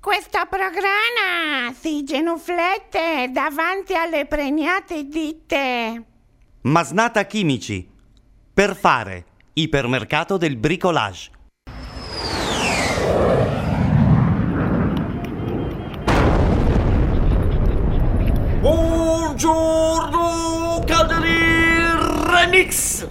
Questo programma si genuflette davanti alle pregnate ditte. Masnata Chimici. Per fare. Ipermercato del bricolage. Buongiorno, Cagliari Remix!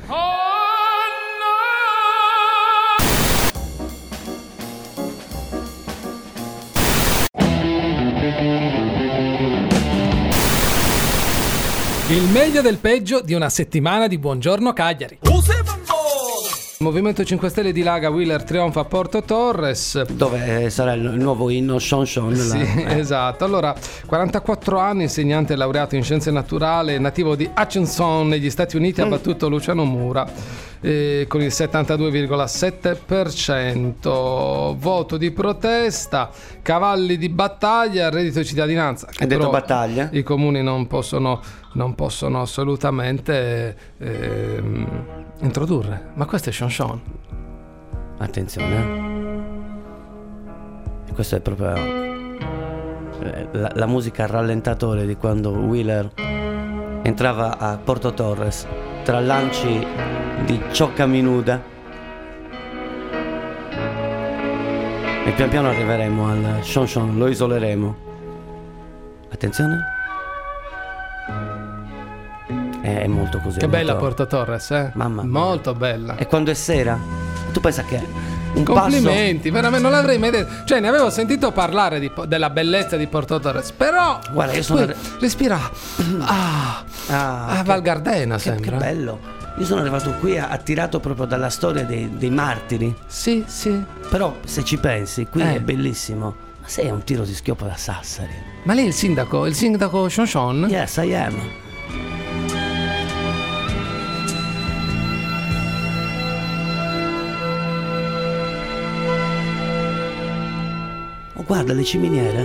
Il meglio del peggio di una settimana di Buongiorno Cagliari. Il Movimento 5 Stelle dilaga, Wheeler trionfa a Porto Torres. Dove sarà il nuovo inno Sean Sean? Sì, esatto. Allora, 44 anni, insegnante laureato in scienze naturali, nativo di Hutchinson negli Stati Uniti, ha battuto Luciano Mura con il 72,7%. Voto di protesta, cavalli di battaglia, reddito di cittadinanza. Hai detto battaglia? I comuni non possono assolutamente introdurre. Ma questo è Sean Sean. Attenzione. Questo è proprio la musica a rallentatore di quando Wheeler entrava a Porto Torres tra lanci di ciocca minuda. E pian piano arriveremo al Sean Sean, lo isoleremo. Attenzione. È molto così. Che bella molto... Porto Torres, eh? Mamma mia. Molto bella. E quando è sera, tu pensa che un complimenti, veramente non l'avrei mai detto. Cioè, ne avevo sentito parlare della bellezza di Porto Torres, però guarda, io sono respira Val Gardena, sembra. Che bello. Io sono arrivato qui attirato proprio dalla storia dei martiri. Sì. Però se ci pensi, qui è bellissimo. Ma sei un tiro di schioppo da Sassari. Ma lei è il sindaco Sean Sean? Yes, I am. Oh, guarda le ciminiere.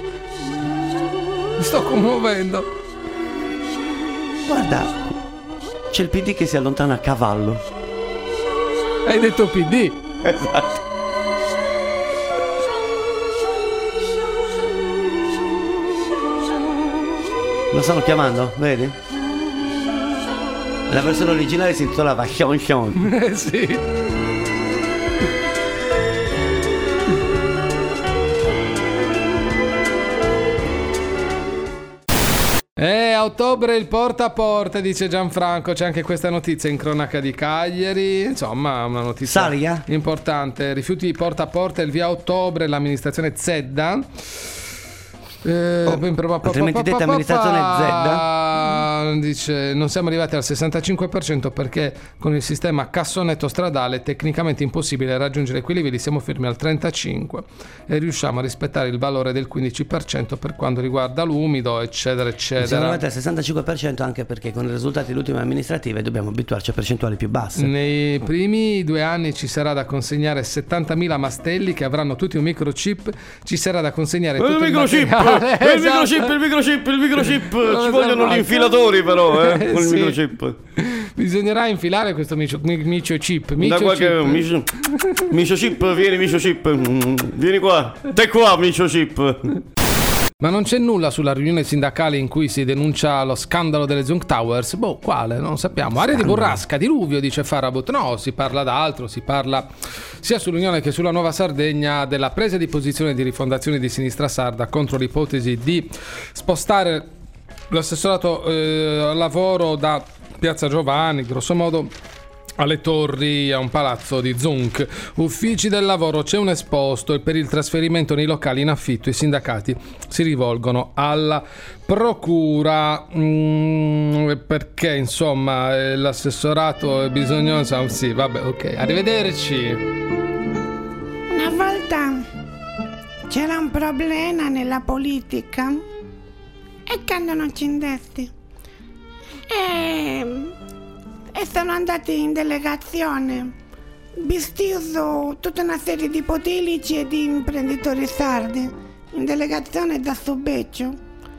Mi sto commuovendo. Guarda, c'è il PD che si allontana a cavallo. Hai detto PD? Esatto. Lo stanno chiamando, vedi? La versione originale si intitolava Sean Sean. Sì. A ottobre il porta a porta, dice Gianfranco. C'è anche questa notizia in cronaca di Cagliari. Insomma, una notizia Saria? importante. Rifiuti porta a porta, il via ottobre, l'amministrazione Zedda. Altrimenti detta amministrazione Zedda. Dice non siamo arrivati al 65% perché con il sistema cassonetto stradale è tecnicamente impossibile raggiungere quei livelli, siamo fermi al 35% e riusciamo a rispettare il valore del 15% per quanto riguarda l'umido, eccetera eccetera. Siamo arrivati al 65% anche perché con i risultati delle ultime amministrative dobbiamo abituarci a percentuali più basse. Nei primi 2 anni ci sarà da consegnare 70.000 mastelli che avranno tutti un microchip. Ci sarà da consegnare tutto il materiale. Il microchip. Ci vogliono gli infilatori però, con il Sì. microchip. Bisognerà infilare questo microchip. Microchip, vieni microchip. Vieni qua. Te qua microchip. Ma non c'è nulla sulla riunione sindacale in cui si denuncia lo scandalo delle Zunk Towers? Quale? Non sappiamo. Aria di burrasca, diluvio, dice Farabut. No, si parla d'altro, si parla sia sull'Unione che sulla Nuova Sardegna della presa di posizione di Rifondazione di Sinistra Sarda contro l'ipotesi di spostare l'assessorato al lavoro da Piazza Giovanni, grosso modo, alle torri, a un palazzo di Zunk. Uffici del lavoro, c'è un esposto e per il trasferimento nei locali in affitto i sindacati si rivolgono alla procura perché insomma l'assessorato è bisognoso. Sì, vabbè, ok, arrivederci. Una volta c'era un problema nella politica e quando non ci indesti e sono andati in delegazione visto tutta una serie di potilici e di imprenditori sardi in delegazione da Sobeccio.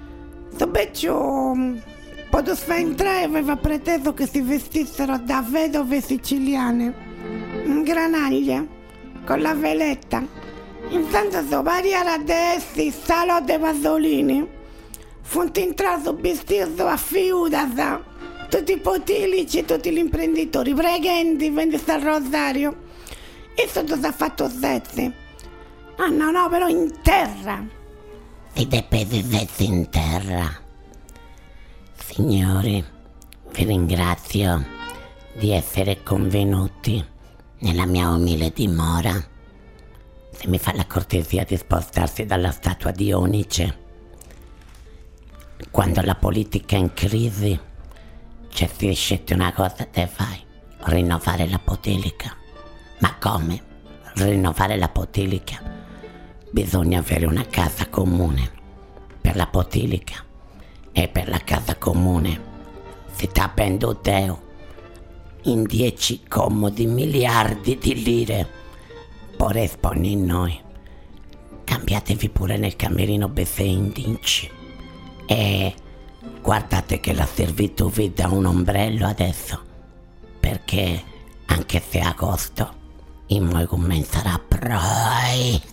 Poco fa entrare aveva preteso che si vestissero da vedove siciliane in granaglia con la veletta intanto so pariare adesso, salò de Pasolini, funti entrato vestito a fiuta, tutti i potilici, tutti gli imprenditori, pregenti, vendi al rosario, e sotto si è fatto sezzi. Ah no, però in terra. Si depesi sezzi in terra. Signori, vi ringrazio di essere convenuti nella mia umile dimora. Se mi fa la cortesia di spostarsi dalla statua di Onice. Quando la politica è in crisi, c'è si sceglie una cosa che fai: rinnovare la potilica. Ma come? Rinnovare la potilica? Bisogna avere una casa comune per la potilica, e per la casa comune si sta vendendo in 10 comodi miliardi di lire. Poi rispondi noi: cambiatevi pure nel camerino bese indici, e guardate che la servitù vi dà un ombrello adesso, perché anche se è agosto il mio sarà proi.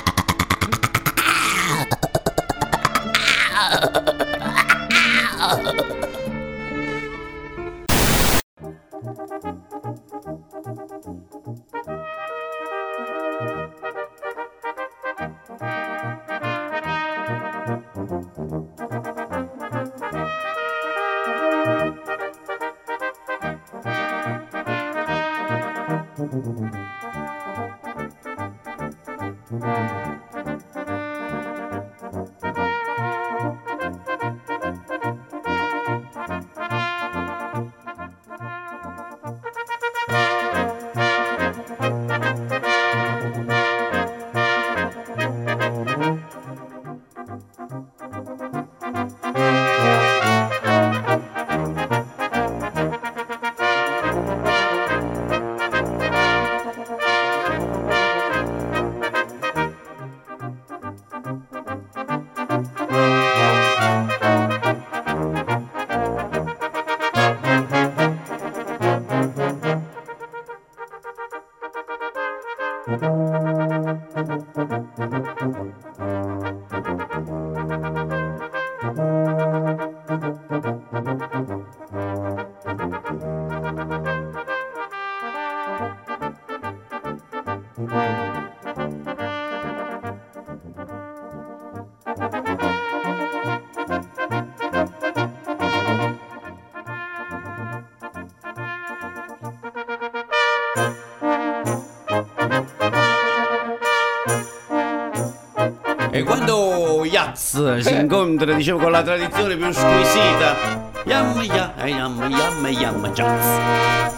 E quando Yaz si incontra, dicevo, con la tradizione più squisita, yam yam yam yam jazz.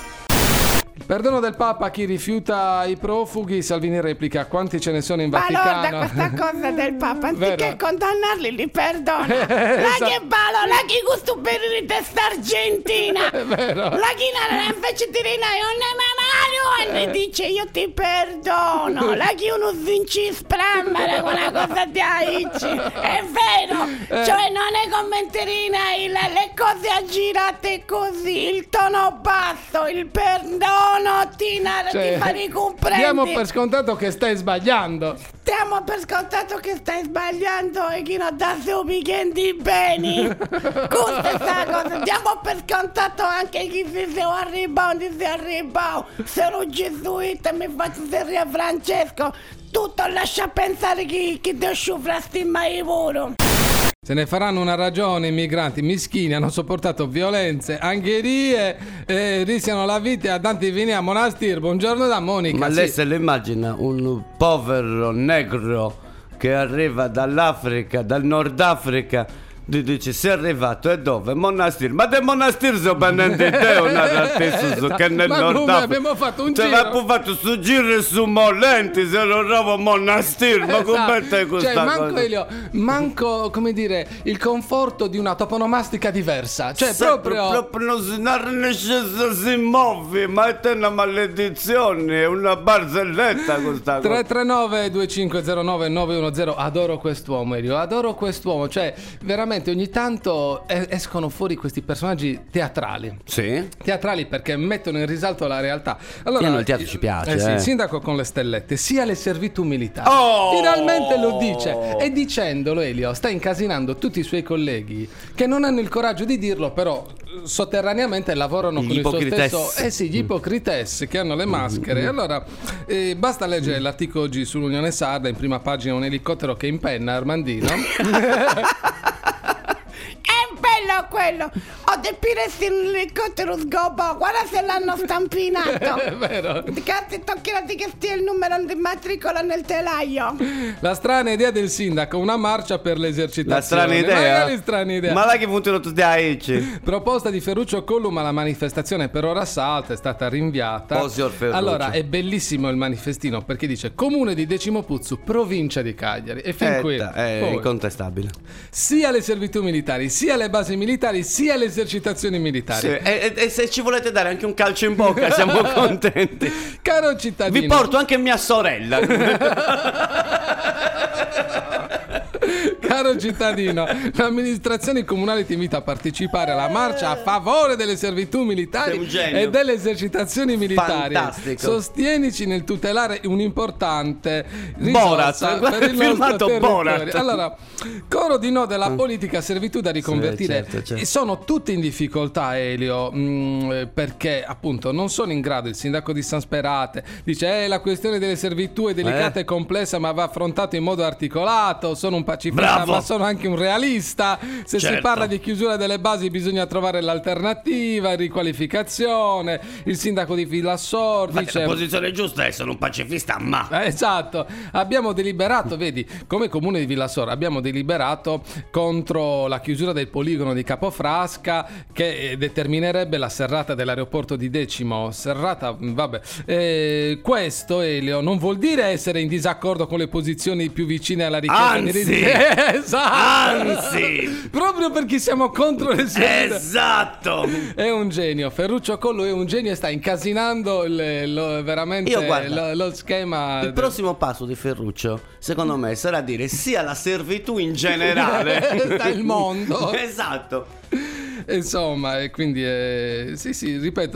Perdono del Papa a chi rifiuta i profughi. Salvini replica: quanti ce ne sono in Vaticano? Allora, questa cosa del Papa, anziché Vero. condannarli, li perdona. La che balo, la chi gusto per di testa argentina. Vero. La chi invece ti rinai un e dice io ti perdono. La chi uno vinci sprammare con una cosa di aici. È vero. Cioè non è commenterina, le cose aggirate così, il tono basso, il perdono. Tina, ti fa ricomprendi. Diamo per scontato che stai sbagliando. Stiamo per scontato che stai sbagliando e chi non dà su weekend beni. Questa cosa. Diamo per scontato anche chi si arriva. Sono gesuita e mi faccio seria Francesco. Tutto lascia pensare che devo sciufrasti mai puro. Se ne faranno una ragione, i migranti mischini hanno sopportato violenze, angherie e rischiano la vita a tanti vini a Monastir. Buongiorno da Monica. Ma lei se lo immagina un povero negro che arriva dall'Africa, dal Nord Africa, dice sei arrivato e dove? Monastir. Ma del Monastir sono pendente te una ratessa che nel Ma Nord come Africa. abbiamo fatto un cioè, giro? abbiamo fatto su giro su Molenti, se lo trovo Monastir. Ma come te questa cioè, manco, cosa? Elio, manco, come dire, il conforto di una toponomastica diversa. Cioè, Se proprio non si muove, ma è una maledizione, è una barzelletta questa cosa. 339 2509 910. Adoro quest'uomo, Elio, adoro quest'uomo. Cioè, veramente praticamente ogni tanto escono fuori questi personaggi teatrali. Sì. Teatrali perché mettono in risalto la realtà. Allora, Il teatro ci piace. Sì, il sindaco con le stellette, sia le servitù militari. Oh! Finalmente lo dice. E dicendolo, Elio, sta incasinando tutti i suoi colleghi che non hanno il coraggio di dirlo, però sotterraneamente lavorano Gli con il suo ipocrites. stesso. Gli ipocrites che hanno le maschere. Allora, basta leggere l'articolo oggi sull'Unione Sarda, in prima pagina un elicottero che impenna Armandino. È bello quello! Ho De Pires in elicottero sgobo, guarda se l'hanno stampinato! È vero. Cazzo, toccherati che stia il numero di matricola nel telaio! La strana idea del sindaco, una marcia per l'esercitazione. La strana idea? Magari strana idea. Ma là che funzionano tutti aici. Proposta di Ferruccio Collu, ma la manifestazione per ora salta, è stata rinviata. Oh, signor Ferruccio. Allora, è bellissimo il manifestino perché dice Comune di Decimopuzzu, provincia di Cagliari. E fin qui È poi, incontestabile. sia le servitù militari, sia le basi militari, sia le esercitazioni militari. Sì, e se ci volete dare anche un calcio in bocca siamo contenti. Caro cittadino, Vi porto anche mia sorella. Caro cittadino, l'amministrazione comunale ti invita a partecipare alla marcia a favore delle servitù militari Sei un genio. e delle esercitazioni militari. Fantastico. Sostienici nel tutelare un'importante Borat, risorsa per il firmato nostro territorio. Borat. Allora, coro di no della politica servitù da riconvertire. Sì, certo. E sono tutti in difficoltà, Elio, perché appunto non sono in grado. Il sindaco di San Sperate dice la questione delle servitù è delicata e complessa, ma va affrontato in modo articolato. Sono un pacifista, Bravo. ma sono anche un realista. Se si Certo. parla di chiusura delle basi bisogna trovare l'alternativa, riqualificazione. Il sindaco di Villassor dice La posizione giusta è sono un pacifista, ma esatto, abbiamo deliberato, vedi, come comune di Villassor abbiamo deliberato contro la chiusura del poligono di Capofrasca che determinerebbe la serrata dell'aeroporto di Decimo. Serrata, vabbè. Questo, Elio, non vuol dire essere in disaccordo con le posizioni più vicine alla richiesta di Anzi! esatto. Anzi! Proprio perché siamo contro le sue esatto. è un genio, Ferruccio Collu è un genio e sta incasinando veramente Io, guarda, lo schema. Il prossimo passo di Ferruccio, secondo me, sarà dire sia la servitù in generale Sta il mondo. Esatto. Insomma, e quindi sì, ripeto,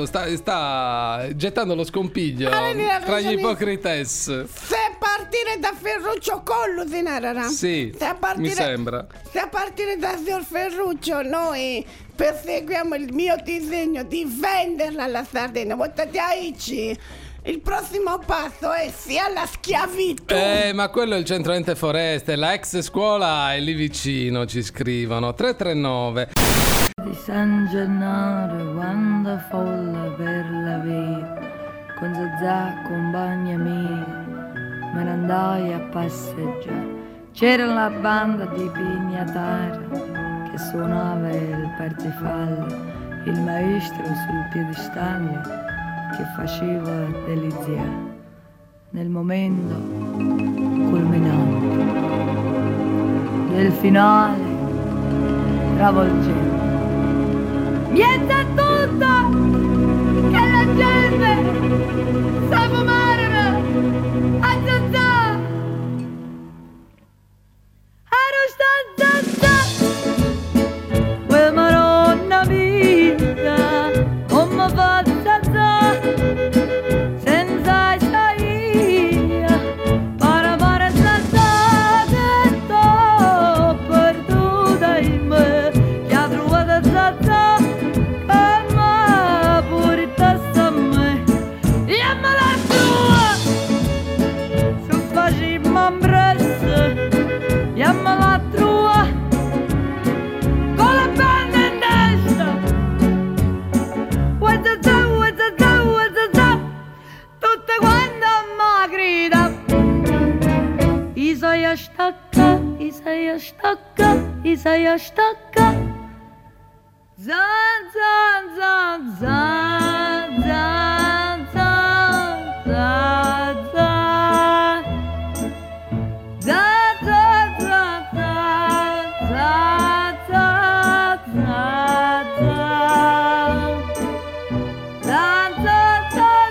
sta gettando lo scompiglio Aveva tra gli ragione. ipocrites. Se a partire da Ferruccio Collu, Sinarara. Sì, Se a partire, mi sembra. Se a partire da signor Ferruccio noi perseguiamo il mio disegno di venderla alla Sardegna, votate aici. Il prossimo passo è sia la schiavitù. Ma quello è il centro ente foreste, la ex scuola è lì vicino, ci scrivono 339. Di San Gennaro quando folla per la via, con Zazà compagna mia, me ne andai a passeggiare. C'era la banda di pignatari che suonava il parzifallo, il maestro sul piedistallo che faceva deliziare. Nel momento culminante del finale travolgente. Niente a tutto che la gente sa fumare a Zazà. A Zazà, quel maronna mia, come fa Zazà, senza saia, para Zazà, che sto perduta in me, che ha trovato Zazà. La trua con la banda in testa, tutte quante mi grida. Isaia stacca, Isaia stacca, Isaia stacca. Zan zan zan zan zan zan zan zan. Zan zan zan zan zan zan zan zan. Zan zan zan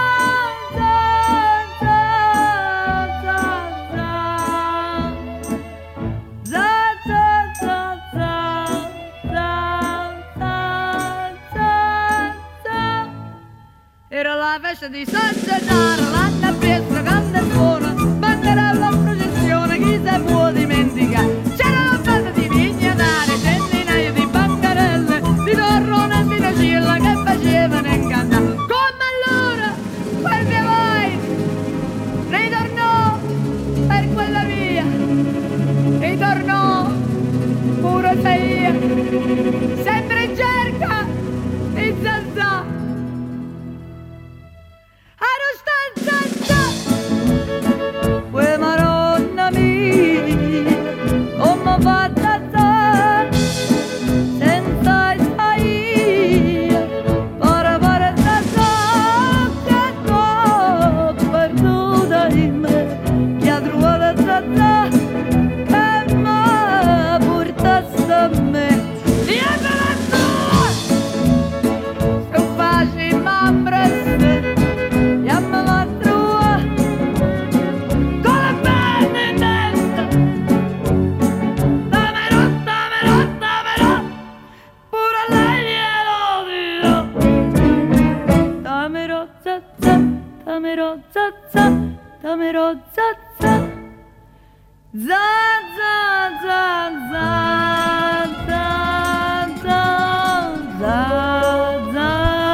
zan zan zan zan zan. Zan zan zan zan. festa di San Gennaro, l'anno fiesta, canta e suona, banderella in processione, chi se può dimenticare? C'era la festa di Vignatare, centinaia di bancarelle, di torrone e di nocilla che facevano incantare. Come allora, quel mio vai, ritornò per quella via, ritornò pure Saia, sempre in cerca di Zazà. Quella maronna mia, come fa Zazà, senza Isaia, para Zazà, che t'ho perduta in me, che ha trovato Zazà, che m'ha portato a me. Damero Zazà, Zazà, Zazà, Zazà, Zazà,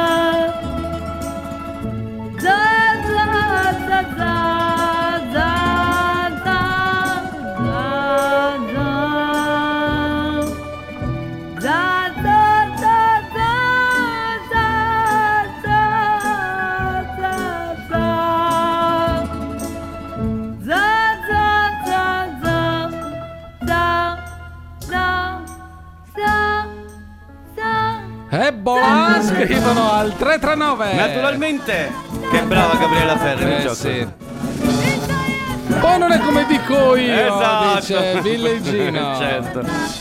Ebola, scrivono al 339. Naturalmente. Che brava Gabriella Ferri nel gioco. Sì. Poi non è come dico io, Esatto. dice Villeggino. Certo.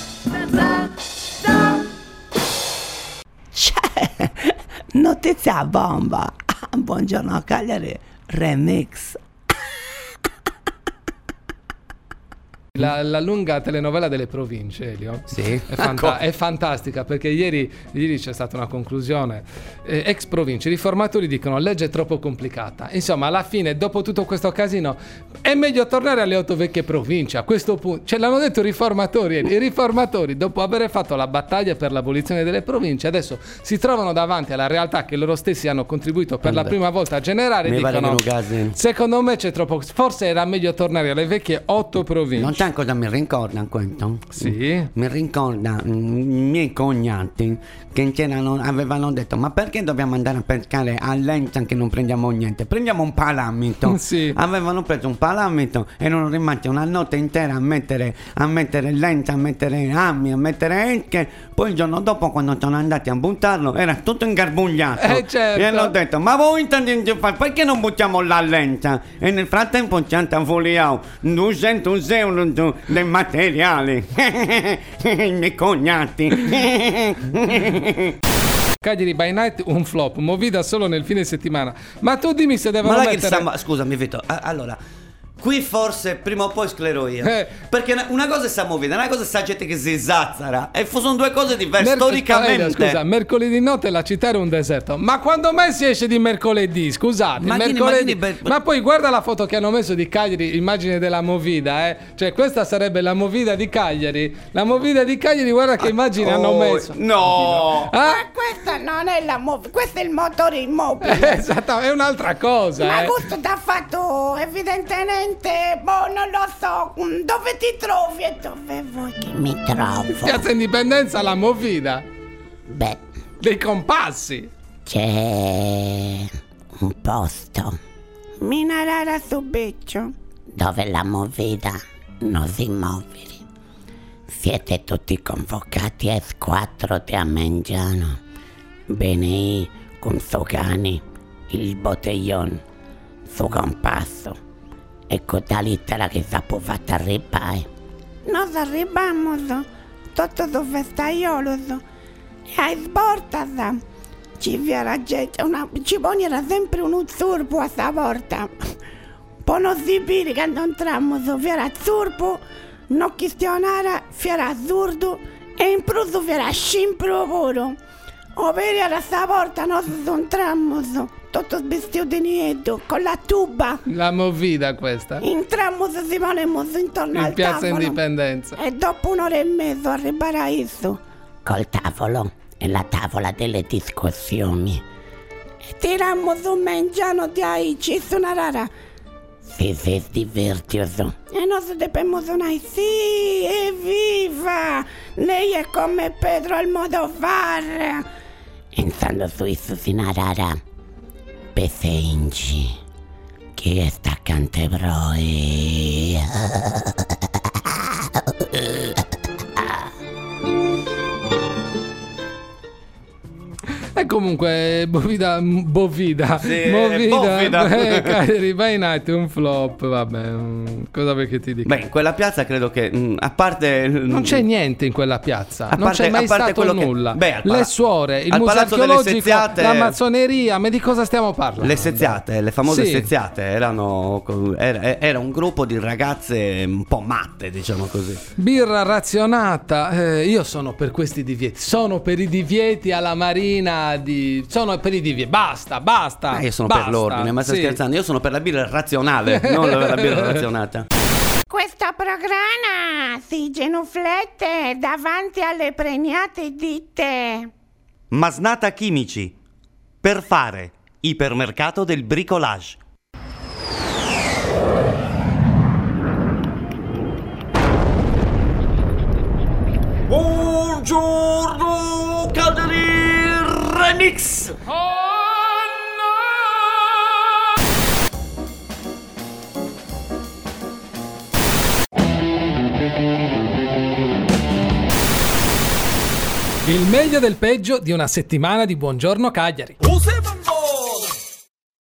Notizia bomba. Buongiorno Cagliari Remix. La lunga telenovela delle province, Elio, Sì. è fantastica, perché ieri c'è stata una conclusione. Ex province, i riformatori dicono legge troppo complicata. Insomma, alla fine, dopo tutto questo casino, è meglio tornare alle 8 vecchie province. A questo punto, ce l'hanno detto i riformatori. I riformatori, dopo aver fatto la battaglia per l'abolizione delle province, adesso si trovano davanti alla realtà che loro stessi hanno contribuito per la prima volta a generare. Mi E pare dicono: che non casi. secondo me c'è troppo. Forse era meglio tornare alle vecchie 8 province. Non c'è cosa mi ricorda questo? Sì. Mi ricorda i miei cognati che avevano detto: ma perché dobbiamo andare a pescare a Lenza che non prendiamo niente? Prendiamo un palamito. Sì. Avevano preso un palamito e erano rimasti una notte intera a mettere Lenza, a mettere Ami, a mettere Esche. Poi il giorno dopo, quando sono andati a buttarlo, era tutto ingarbugliato. Certo. E hanno detto: ma voi intendete fare? Perché non buttiamo la Lenza? E nel frattempo ci hanno voliato 200 euro dei materiali. I miei cognati. Cagliari by night un flop, Movida solo nel fine settimana. Ma tu dimmi se devono Ma là che mettere... stiamo... Scusami Vito, allora, qui forse prima o poi sclero io. Perché una cosa è sta movida, una cosa è sta gente che si zazzara. E sono due cose diverse storicamente. Scusa, mercoledì notte la città era un deserto. Ma quando mai si esce di mercoledì? Scusate, mercoledì. Ma poi guarda la foto che hanno messo di Cagliari, immagine della Movida, eh. Cioè questa sarebbe la Movida di Cagliari. La Movida di Cagliari, guarda che immagine hanno messo. No. Ah? Ma questa non è questo è il motore immobile. Esatto, è un'altra cosa. Ma questo ti ha fatto evidentemente, non lo so, dove ti trovi e dove vuoi che Mi trovo. Piazza Indipendenza, la Movida Beh, dei compassi. c'è un posto Minarara su beccio. dove la movida non si muove. Siete tutti convocati a squattro a Mengiano. Bene, con suo cane, il botellone, suo compasso. Ecco da lettera che si può fatta arrivare. Nos arribamos, tutto su festaiolo, e ai sbortas ci viera gente, ci poneva sempre un zurpo a sta porta. Poi non si pire che non entrammo, viera zurpo, non questionare, fiera azzurdo, e in più fiera scimpro puro. O per a sta porta non entrammo, tutto vestito di niente, con la tuba. La movida questa. Entrammo Simone e Mosso intorno In al Piazza tavolo. Indipendenza. E dopo un'ora e mezzo arriverà isso. Col tavolo e la tavola delle discussioni. E tirammo su mangiano di aici, su una rara. Si divertioso. E noi dobbiamo suonare, sì, evviva! Lei è come Pedro al modo fare. Pensando su isso sinarara. Pesenci. Che sta cantebroi. E comunque Bovida Sì, Movida Bovida. Cagliari by Night è un flop, vabbè, cosa perché ti dico? Beh, in quella piazza credo che a parte Non c'è niente in quella piazza, A non parte- c'è mai a parte stato quello che- nulla. beh, Le suore, il al museo Palazzo delle archeologico, Seziate- la massoneria, ma di cosa stiamo parlando? le seziate, le famose Sì. seziate era un gruppo di ragazze un po' matte, diciamo così. Birra razionata, io sono per questi divieti, sono per i divieti alla Marina sono per i divieti, basta, Io sono basta. per l'ordine, ma stai Sì. scherzando? Io sono per la birra razionale, non la birra razionata. Questo programma si genuflette davanti alle premiate ditte. Masnata Chimici, per fare ipermercato del bricolage. Buongiorno Cagliari Remix. Il meglio del peggio di una settimana di Buongiorno Cagliari.